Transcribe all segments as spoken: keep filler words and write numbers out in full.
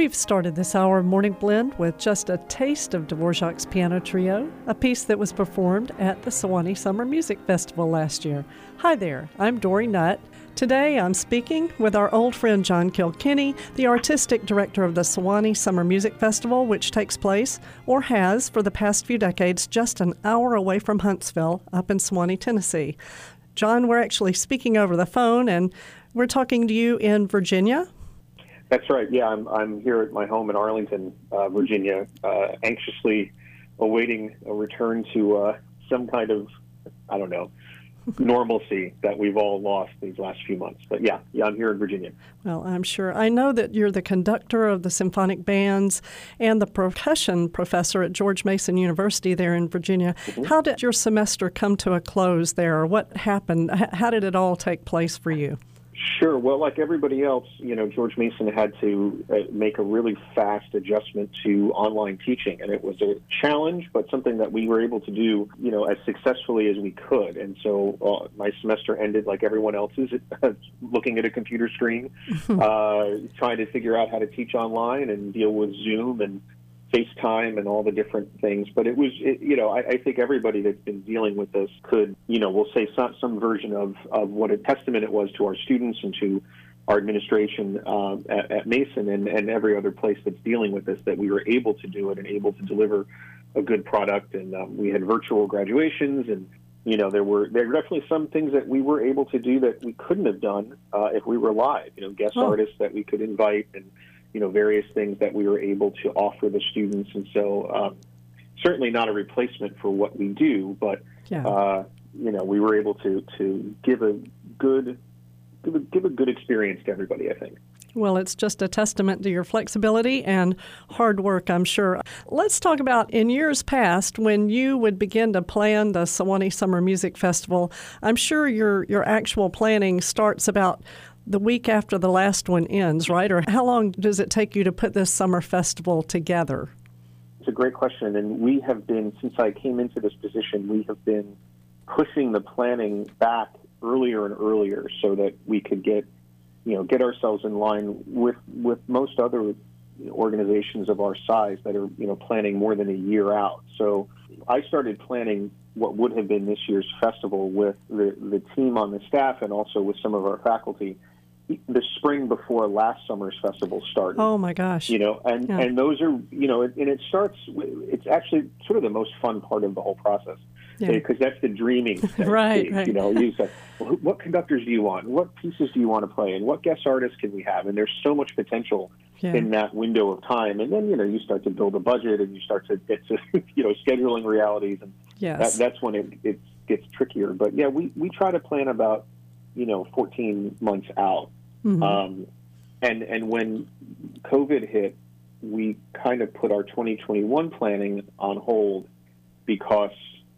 We've started this hour of Morning Blend with just a taste of Dvorak's Piano Trio, a piece that was performed at the Sewanee Summer Music Festival last year. Hi there, I'm Dory Nutt. Today I'm speaking with our old friend John Kilkenny, the artistic director of the Sewanee Summer Music Festival, which takes place, or has for the past few decades, just an hour away from Huntsville up in Sewanee, Tennessee. John, we're actually speaking over the phone, and we're talking to you in Virginia. That's right. Yeah, I'm I'm here at my home in Arlington, uh, Virginia, uh, anxiously awaiting a return to uh, some kind of, I don't know, normalcy that we've all lost these last few months. But yeah, yeah, I'm here in Virginia. Well, I'm sure. I know that you're the conductor of the symphonic bands and the percussion professor at George Mason University there in Virginia. Mm-hmm. How did your semester come to a close there? What happened? How did it all take place for you? Sure. Well, like everybody else, you know, George Mason had to uh, make a really fast adjustment to online teaching, and it was a challenge, but something that we were able to do, you know, as successfully as we could. And so uh, my semester ended like everyone else's, looking at a computer screen, uh, trying to figure out how to teach online and deal with Zoom and FaceTime and all the different things. But it was, it, you know, I, I think everybody that's been dealing with this could, you know, we'll say some, some version of, of what a testament it was to our students and to our administration um, at, at Mason and, and every other place that's dealing with this, that we were able to do it and able to deliver a good product. And um, we had virtual graduations, and, you know, there were there were definitely some things that we were able to do that we couldn't have done uh, if we were live, you know, guest oh. artists that we could invite, and you know, various things that we were able to offer the students. And so um, certainly not a replacement for what we do, but, yeah. uh, you know, we were able to, to give a good give a, give a good experience to everybody, I think. Well, it's just a testament to your flexibility and hard work, I'm sure. Let's talk about in years past when you would begin to plan the Sewanee Summer Music Festival. I'm sure your your actual planning starts about the week after the last one ends, right? Or how long does it take you to put this summer festival together? It's a great question. And we have been, since I came into this position, we have been pushing the planning back earlier and earlier so that we could get, you know, get ourselves in line with, with most other organizations of our size that are, you know, planning more than a year out. So I started planning what would have been this year's festival with the, the team on the staff and also with some of our faculty the spring before last summer's festival started. Oh my gosh. You know, and, yeah. and those are, you know, and it starts, it's actually sort of the most fun part of the whole process. Yeah. Because that's the dreaming stage. right, right. You know, you say, well, what conductors do you want? What pieces do you want to play? And what guest artists can we have? And there's so much potential yeah. in that window of time. And then, you know, you start to build a budget and you start to get to, you know, scheduling realities. And yes. that, that's when it, it gets trickier. But, yeah, we, we try to plan about, you know, fourteen months out. Mm-hmm. Um, and, and when COVID hit, we kind of put our twenty twenty-one planning on hold because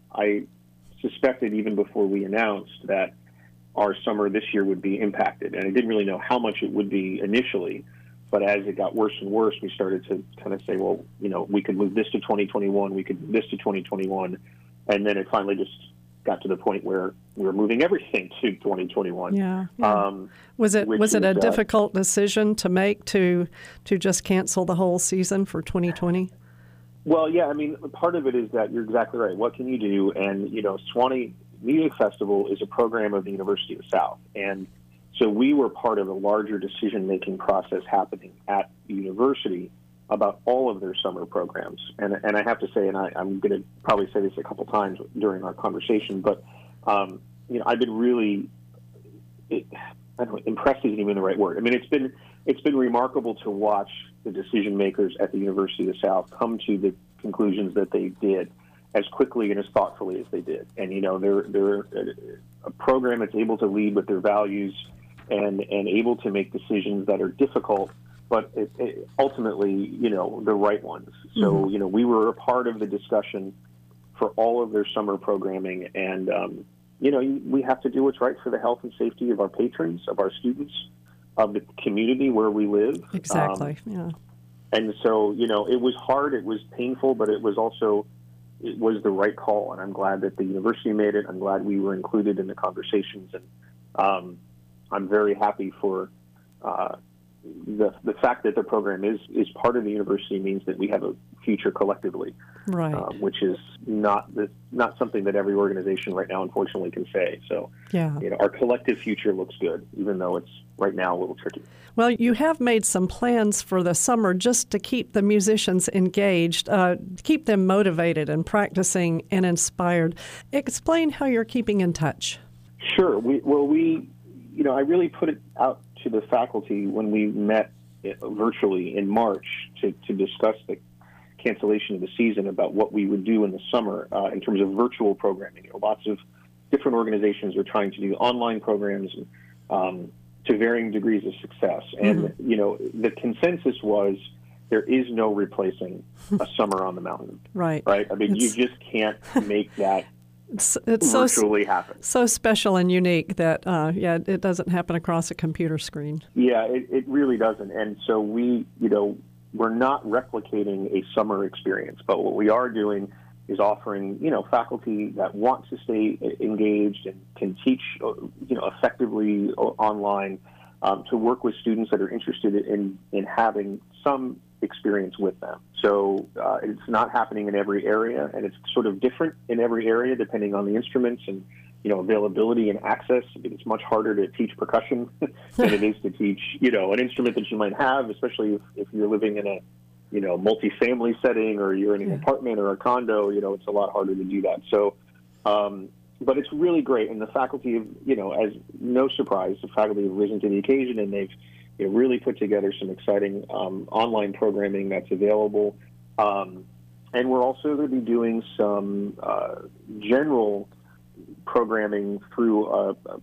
I suspected even before we announced that our summer this year would be impacted. And I didn't really know how much it would be initially, but as it got worse and worse, we started to kind of say, well, you know, we could move this to twenty twenty-one, we could move this to twenty twenty-one, and then it finally just got to the point where we were moving everything to twenty twenty-one. Yeah. yeah. Um, was it was it a is, difficult uh, decision to make to to just cancel the whole season for twenty twenty? Well, yeah, I mean, part of it is that you're exactly right. What can you do? And, you know, Sewanee Music Festival is a program of the University of the South. And so we were part of a larger decision-making process happening at the university about all of their summer programs. And and I have to say, and I, I'm going to probably say this a couple times during our conversation, but, um, you know, I've been really, it, I don't know, impressed isn't even the right word. I mean, it's been it's been remarkable to watch the decision makers at the University of the South come to the conclusions that they did as quickly and as thoughtfully as they did. And, you know, they're they're a program that's able to lead with their values and, and able to make decisions that are difficult, but it, it ultimately, you know, the right ones. So, mm-hmm. you know, we were a part of the discussion for all of their summer programming. And, um, you know, we have to do what's right for the health and safety of our patrons, of our students, of the community where we live. Exactly, um, yeah. And so, you know, it was hard, it was painful, but it was also, it was the right call. And I'm glad that the university made it. I'm glad we were included in the conversations. And um, I'm very happy for uh, the the fact that the program is, is part of the university means that we have a future collectively, right? Um, which is not the, not something that every organization right now, unfortunately, can say. So, yeah, you know, our collective future looks good, even though it's right now a little tricky. Well, you have made some plans for the summer just to keep the musicians engaged, uh, keep them motivated and practicing and inspired. Explain how you're keeping in touch. Sure. We, well, we, you know, I really put it out to the faculty when we met virtually in March to, to discuss the cancellation of the season about what we would do in the summer uh, in terms of virtual programming. You know, lots of different organizations are trying to do online programs um, to varying degrees of success. And, mm-hmm. you know, the consensus was there is no replacing a summer on the mountain. Right. Right? I mean, it's, you just can't make that it's, it's virtually so, happen. So special and unique that, uh, yeah, it doesn't happen across a computer screen. Yeah, it, it really doesn't. And so we, you know, we're not replicating a summer experience, but what we are doing is offering, you know, faculty that want to stay engaged and can teach, you know, effectively online um, to work with students that are interested in, in having some experience with them. So uh, it's not happening in every area, and it's sort of different in every area depending on the instruments and, you know, availability and access. It's much harder to teach percussion than it is to teach, you know, an instrument that you might have, especially if, if you're living in a, you know, multi-family setting or you're in an yeah. apartment or a condo. You know, it's a lot harder to do that. So, um, but it's really great. And the faculty, have, you know, as no surprise, the faculty have risen to the occasion, and they've you know, really put together some exciting um, online programming that's available. Um, and we're also going to be doing some uh, general programming through uh, uh,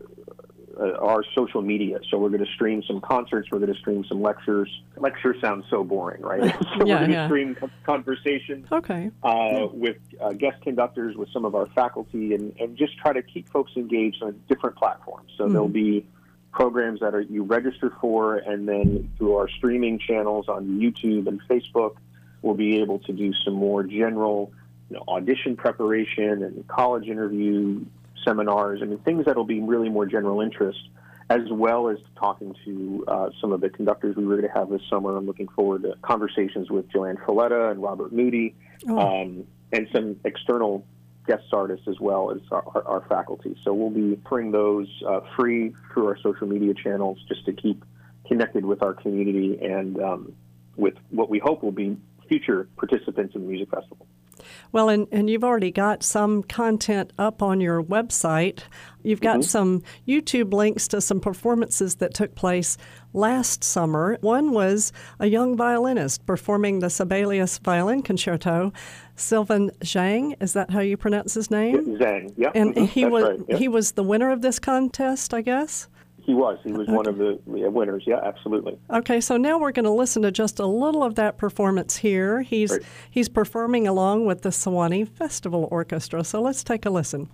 uh, our social media. So we're going to stream some concerts. We're going to stream some lectures. Lecture sounds so boring, right? so yeah, we're going to yeah. stream conversations okay. uh, yeah. with uh, guest conductors, with some of our faculty, and, and just try to keep folks engaged on different platforms. So mm-hmm. there'll be programs that are you register for, and then through our streaming channels on YouTube and Facebook, we'll be able to do some more general, you know, audition preparation and college interview seminars. I mean, things that'll be really more general interest, as well as talking to uh, some of the conductors we were going to have this summer. I'm looking forward to conversations with Joanne Folletta and Robert Moody, oh. um, and some external guest artists as well as our, our, our faculty. So we'll be offering those uh, free through our social media channels just to keep connected with our community and um, with what we hope will be future participants in the music festival. Well, and, and you've already got some content up on your website. You've got mm-hmm. some YouTube links to some performances that took place last summer. One was a young violinist performing the Sibelius Violin Concerto. Sylvain Zhang, is that how you pronounce his name? Yeah, Zhang, yeah. And mm-hmm. he That's was right. Yep. he was the winner of this contest, I guess? He was. He was okay. one of the winners. Yeah, absolutely. Okay, so now we're going to listen to just a little of that performance here. He's Great. He's performing along with the Sewanee Festival Orchestra. So let's take a listen.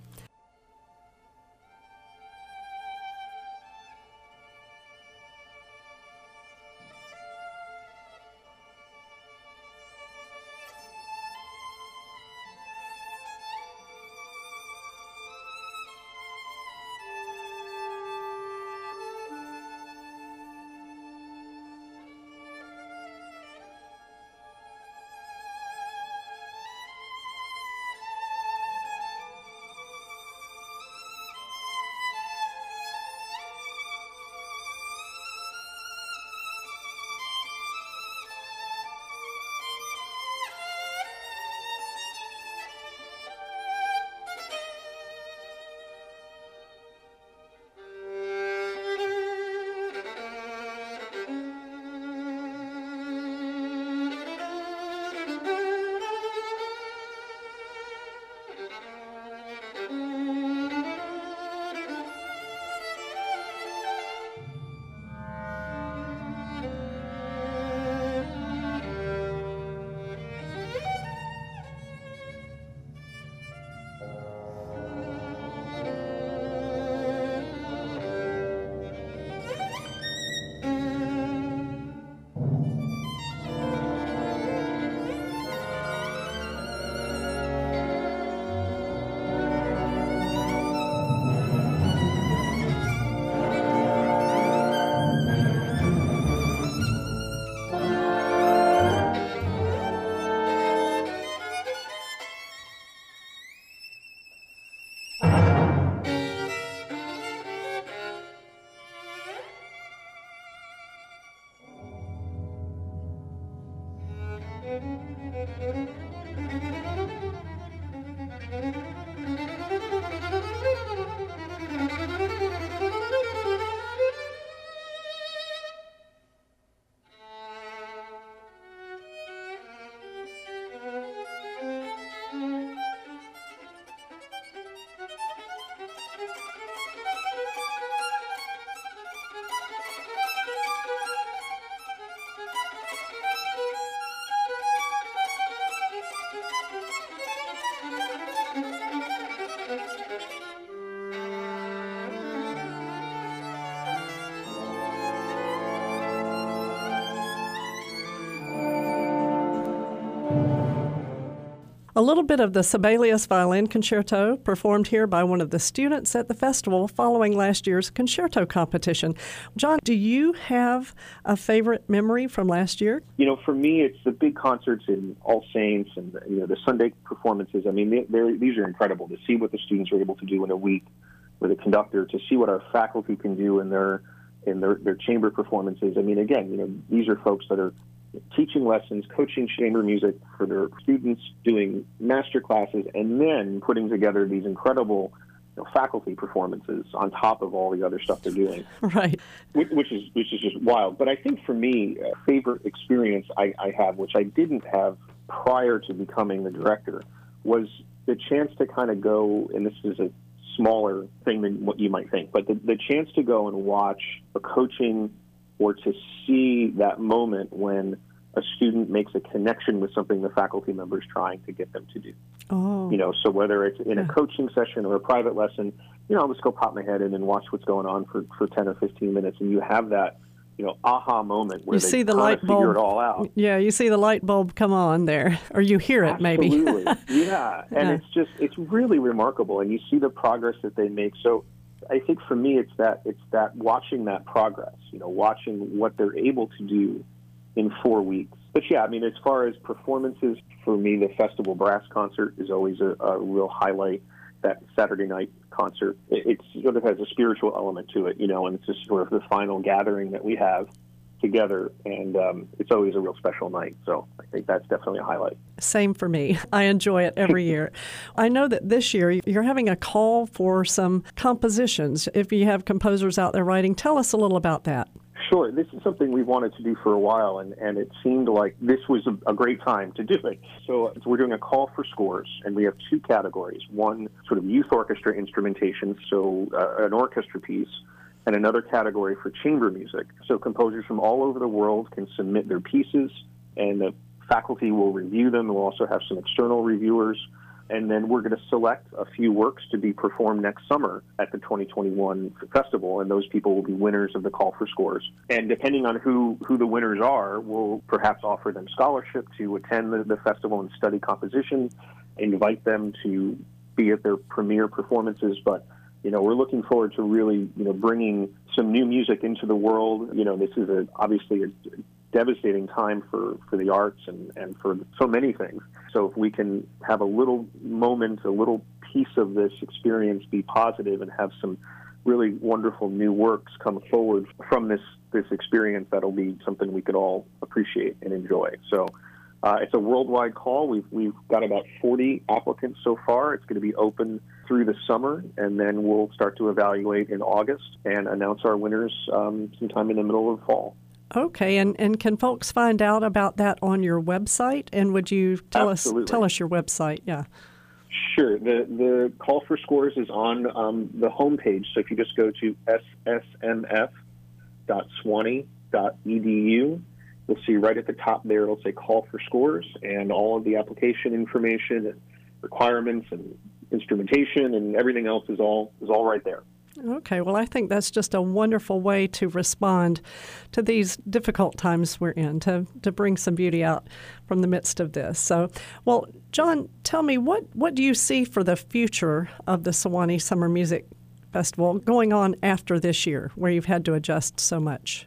A little bit of the Sibelius Violin Concerto performed here by one of the students at the festival following last year's concerto competition. John, do you have a favorite memory from last year? You know, for me, it's the big concerts in All Saints and, you know, the Sunday performances. I mean, they, they're, these are incredible to see what the students are able to do in a week with a conductor, to see what our faculty can do in their in their, their chamber performances. I mean, again, you know, these are folks that are teaching lessons, coaching chamber music for their students, doing master classes, and then putting together these incredible, you know, faculty performances on top of all the other stuff they're doing. Right. Which, which is which is just wild. But I think for me, a favorite experience I, I have, which I didn't have prior to becoming the director, was the chance to kind of go, and this is a smaller thing than what you might think, but the, the chance to go and watch a coaching or to see that moment when a student makes a connection with something the faculty member is trying to get them to do. Oh. You know, so whether it's in yeah. a coaching session or a private lesson, you know, I'll just go pop my head in and watch what's going on for, for ten or fifteen minutes, and you have that, you know, aha moment where you they see the kind light of bulb, figure it all out. Yeah, you see the light bulb come on there, or you hear it maybe. Absolutely, yeah. And yeah. it's just, it's really remarkable, and you see the progress that they make. So I think for me, it's that it's that watching that progress, you know, watching what they're able to do in four weeks. But yeah, I mean, as far as performances, for me, the Festival Brass Concert is always a, a real highlight. That Saturday night concert, it, it sort of has a spiritual element to it, you know, and it's just sort of the final gathering that we have together, and um, it's always a real special night. So I think that's definitely a highlight. Same for me. I enjoy it every year. I know that this year you're having a call for some compositions. If you have composers out there writing, tell us a little about that. Sure. This is something we've wanted to do for a while, and, and it seemed like this was a, a great time to do it. So, so we're doing a call for scores, and we have two categories. One, sort of youth orchestra instrumentation, so uh, an orchestra piece, and another category for chamber music. So composers from all over the world can submit their pieces, and the faculty will review them. We'll also have some external reviewers. And then we're going to select a few works to be performed next summer at the twenty twenty-one festival, and those people will be winners of the call for scores. And depending on who, who the winners are, we'll perhaps offer them scholarship to attend the, the festival and study composition, invite them to be at their premiere performances. But, you know, we're looking forward to really, you know, bringing some new music into the world. You know, this is a, obviously a devastating time for, for the arts and, and for so many things. So if we can have a little moment, a little piece of this experience be positive and have some really wonderful new works come forward from this, this experience, that'll be something we could all appreciate and enjoy. So uh, it's a worldwide call. We've, we've got about forty applicants so far. It's going to be open through the summer, and then we'll start to evaluate in August and announce our winners um, sometime in the middle of fall. Okay, and, and can folks find out about that on your website? And would you tell Absolutely. us tell us your website? Yeah. Sure. The the call for scores is on um, the homepage. So if you just go to s s m f dot swanee dot e d u, you'll see right at the top there, it'll say call for scores, and all of the application information and requirements and instrumentation and everything else is all is all right there. Okay, well, I think that's just a wonderful way to respond to these difficult times we're in, to, to bring some beauty out from the midst of this. So, well, John, tell me, what, what do you see for the future of the Sewanee Summer Music Festival going on after this year, where you've had to adjust so much?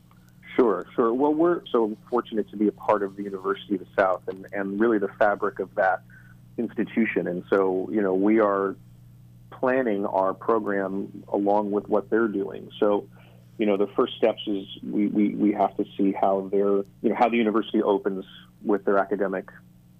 Sure, sure. Well, we're so fortunate to be a part of the University of the South and, and really the fabric of that institution. And so, you know, we are planning our program along with what they're doing. So, you know, the first steps is we, we, we have to see how they're, you know, how the university opens with their academic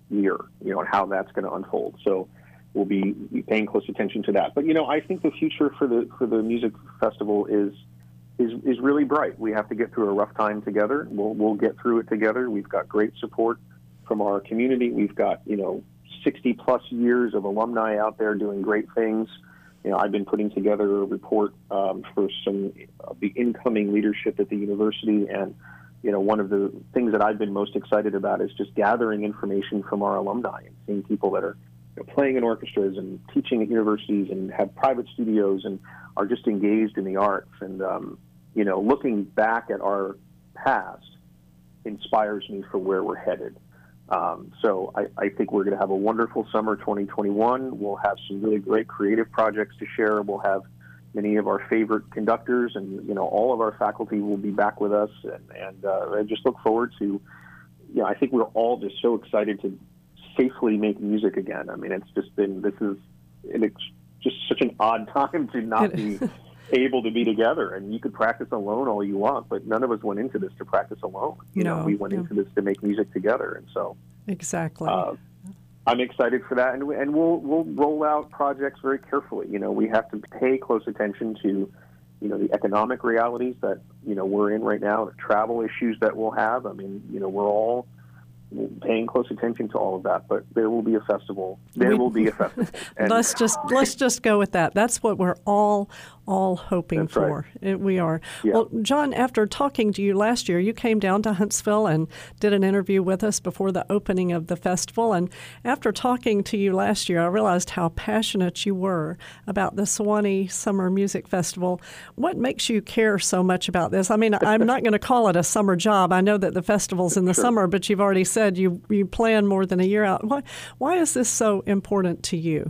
year, you know, and how that's going to unfold. So we'll be, be paying close attention to that. But, you know, I think the future for the for the music festival is is is really bright. We have to get through a rough time together. We'll we'll get through it together. We've got great support from our community. We've got, you know, sixty plus years of alumni out there doing great things. You know, I've been putting together a report um, for some of the incoming leadership at the university, and you know, one of the things that I've been most excited about is just gathering information from our alumni and seeing people that are, you know, playing in orchestras and teaching at universities and have private studios and are just engaged in the arts. And um, you know, looking back at our past inspires me for where we're headed. Um, so I, I think we're going to have a wonderful summer twenty twenty-one. We'll have some really great creative projects to share. We'll have many of our favorite conductors, and you know, all of our faculty will be back with us. And, and uh, I just look forward to, you know, I think we're all just so excited to safely make music again. I mean, it's just been, this is it's just such an odd time to not be able to be together. And you could practice alone all you want, but none of us went into this to practice alone. You no, know, we went no. into this to make music together. And so exactly. Uh, I'm excited for that, and, we, and we'll we'll roll out projects very carefully. You know, we have to pay close attention to, you know, the economic realities that, you know, we're in right now, the travel issues that we'll have. I mean, you know, we're all paying close attention to all of that, but there will be a festival. There We- will be a festival. And let's just let's just go with that. That's what we're all all hoping That's for. right. It- we are. Yeah. Well, John, after talking to you last year, you came down to Huntsville and did an interview with us before the opening of the festival. And after talking to you last year, I realized how passionate you were about the Sewanee Summer Music Festival. What makes you care so much about this? I mean, I'm not going to call it a summer job. I know that the festival's in the Sure. summer, but you've already said you you plan more than a year out. Why why is this so important to you?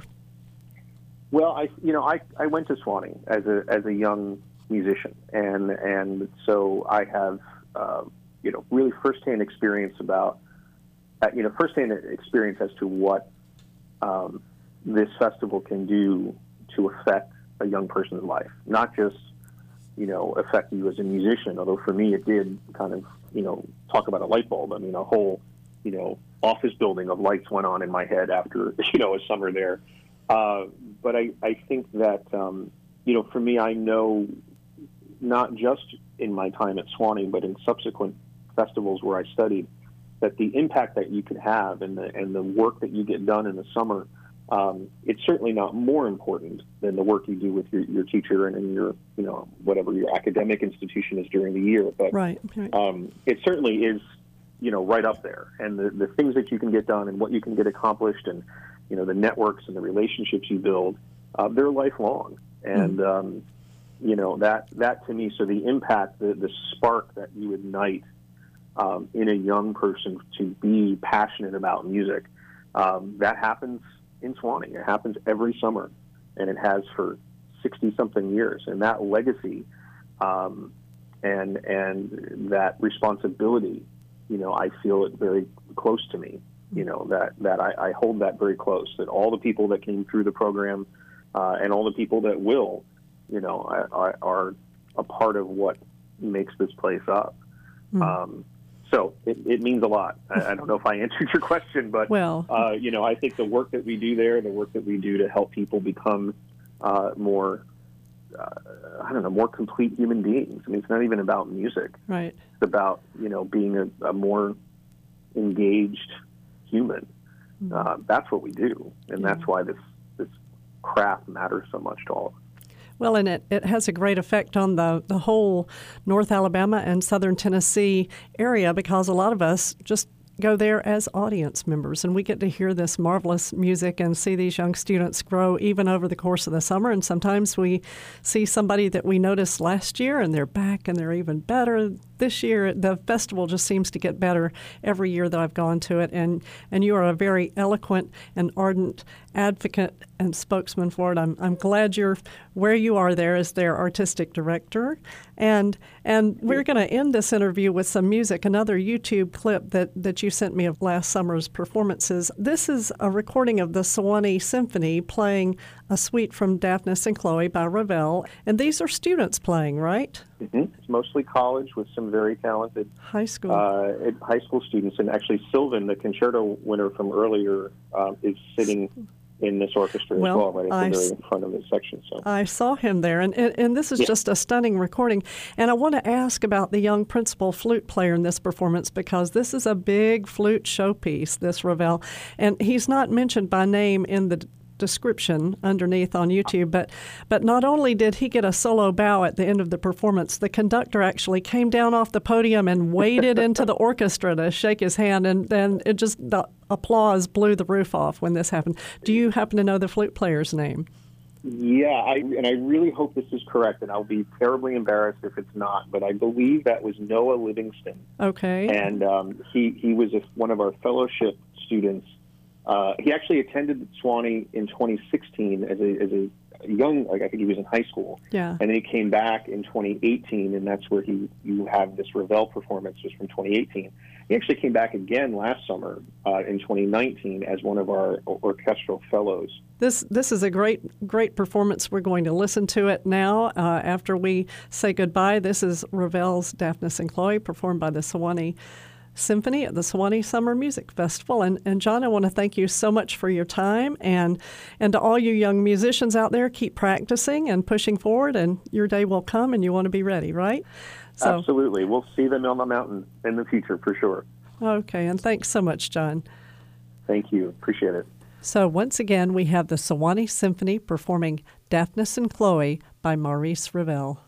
Well, I you know I, I went to Sewanee as a as a young musician, and and so I have uh, you know really firsthand experience about uh, you know firsthand experience as to what um, this festival can do to affect a young person's life, not just you know affect you as a musician. Although for me it did kind of you know talk about a light bulb. I mean, a whole you know office building of lights went on in my head after you know a summer there. Uh, but I, I think that, um, you know, for me, I know not just in my time at Sewanee, but in subsequent festivals where I studied, that the impact that you can have and the, and the work that you get done in the summer, um, it's certainly not more important than the work you do with your, your teacher and in your, you know, whatever your academic institution is during the year. But Right. right. um, it certainly is, you know, right up there. And the, the things that you can get done and what you can get accomplished and, you know, the networks and the relationships you build, uh, they're lifelong. And, mm-hmm. um, you know, that, that to me, so the impact, the, the spark that you ignite um, in a young person to be passionate about music, um, that happens in Sewanee. It happens every summer, and it has for sixty-something years. And that legacy um, and, and that responsibility, you know, I feel it very close to me. You know, that, that I, I hold that very close, that all the people that came through the program uh, and all the people that will, you know, are, are a part of what makes this place up. Mm. Um, so it, it means a lot. I, I don't know if I answered your question, but, well, uh, you know, I think the work that we do there, the work that we do to help people become uh, more, uh, I don't know, more complete human beings. I mean, it's not even about music. Right. It's about, you know, being a, a more engaged human. Uh, that's what we do, and yeah. that's why this this craft matters so much to all of us. Well, and it, it has a great effect on the, the whole North Alabama and Southern Tennessee area, because a lot of us just go there as audience members, and we get to hear this marvelous music and see these young students grow even over the course of the summer. And sometimes we see somebody that we noticed last year, and they're back and they're even better this year. The festival just seems to get better every year that I've gone to it, and, and you are a very eloquent and ardent advocate and spokesman for it. I'm, I'm glad you're where you are there as their artistic director. And and we're going to end this interview with some music, another YouTube clip that, that you sent me of last summer's performances. This is a recording of the Sewanee Symphony playing a suite from Daphnis and Chloe by Ravel. And these are students playing, right? Mm-hmm. It's mostly college with some very talented high school uh, high school students. And actually, Sylvan, the concerto winner from earlier, um, is sitting in this orchestra well, as well, right at I the very front of this section. So I saw him there, and, and, and this is yeah. just a stunning recording. And I want to ask about the young principal flute player in this performance, because this is a big flute showpiece, this Ravel. And he's not mentioned by name in the description underneath on YouTube, but but not only did he get a solo bow at the end of the performance, the conductor actually came down off the podium and waded into the orchestra to shake his hand, and then it just, the applause blew the roof off when this happened. Do you happen to know the flute player's name? Yeah, I, and I really hope this is correct, and I'll be terribly embarrassed if it's not, but I believe that was Noah Livingston. Okay. And um, he, he was a, one of our fellowship students. Uh, he actually attended Sewanee in twenty sixteen as a, as a young, like I think he was in high school. Yeah. And then he came back in twenty eighteen, and that's where he you have this Ravel performance was from twenty eighteen. He actually came back again last summer uh, in twenty nineteen as one of our orchestral fellows. This this is a great great performance. We're going to listen to it now uh, after we say goodbye. This is Ravel's Daphnis and Chloe, performed by the Sewanee Symphony at the Sewanee Summer Music Festival. And, and John, I want to thank you so much for your time. And, and to all you young musicians out there, keep practicing and pushing forward, and your day will come and you want to be ready, right? So, absolutely. We'll see them on the mountain in the future for sure. Okay, and thanks so much, John. Thank you. Appreciate it. So once again, we have the Sewanee Symphony performing Daphnis and Chloe by Maurice Ravel.